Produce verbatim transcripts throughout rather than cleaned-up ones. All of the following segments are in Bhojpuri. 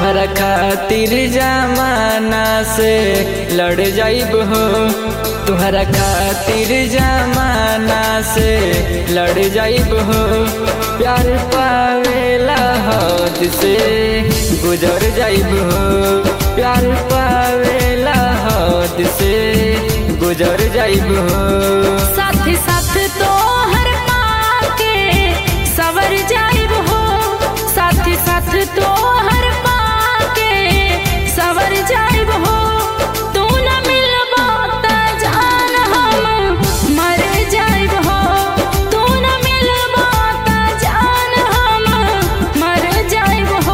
तुहरा खातिर जमाना से लड़ जाइब हो, तुहरा खातिर जमाना से लड़ जाइब हो। प्यार पावेला हद से गुजर जाइब हो, प्यार पावेला हद से गुजर जाइब हो। साथ साथ तो हर पाके सवर जाइब हो, साथ साथ तो हर पाके सवर जाइब हो। तू न मिलबो त जान हम मर जाइब हो, तू न मिलबो त जान हम मर जाइब हो।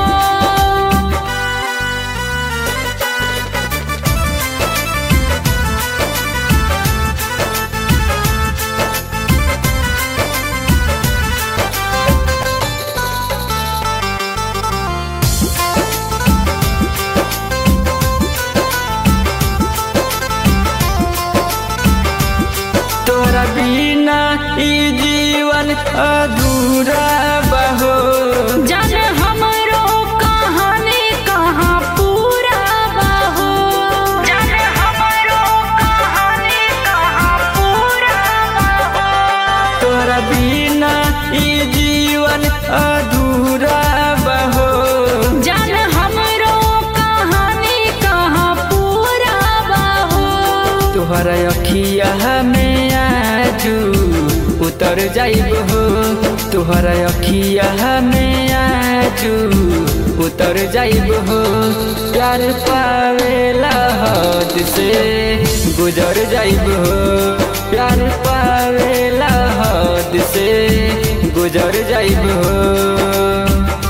तोरा बिना ई जीवन अधूरा बहो। जान हमरो कहानी कहाँ पूरा बहो, जान हमरो कहानी कहाँ पूरा बहो। तोरा बिना ई जीवन अधूरा बहो। जान हमरो कहानी कहाँ पूरा बहो। तोहरा अखिया में आजू उतर जाइब हो, तोहरा अखिया में आजू उतर जाइब हो। प्यार पावेला हद से गुजर जाइब हो, प्यार पावेला हद से गुजर जाइब हो।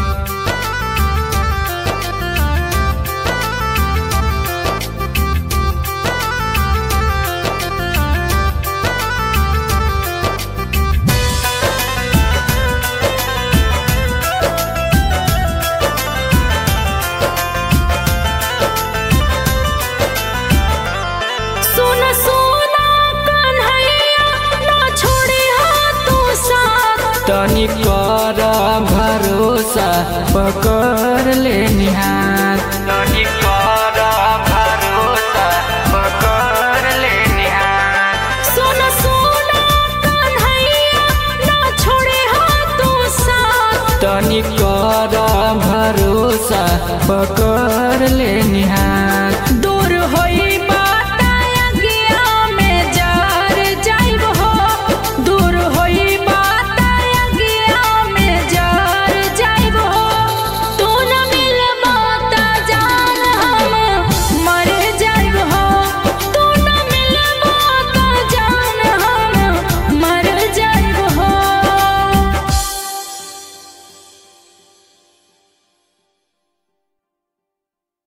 सुना सुना कन्हैया ना छोड़ी हाथ तू साथ। तनी कर भरोसा पकड़ ले निहार, तनी कर भरोसा पकड़ ले निहार। सुना सुना कन्हैया ना छोड़ी हाथ तू साथ। तनी कर भरोसा पकड़ ले निहार।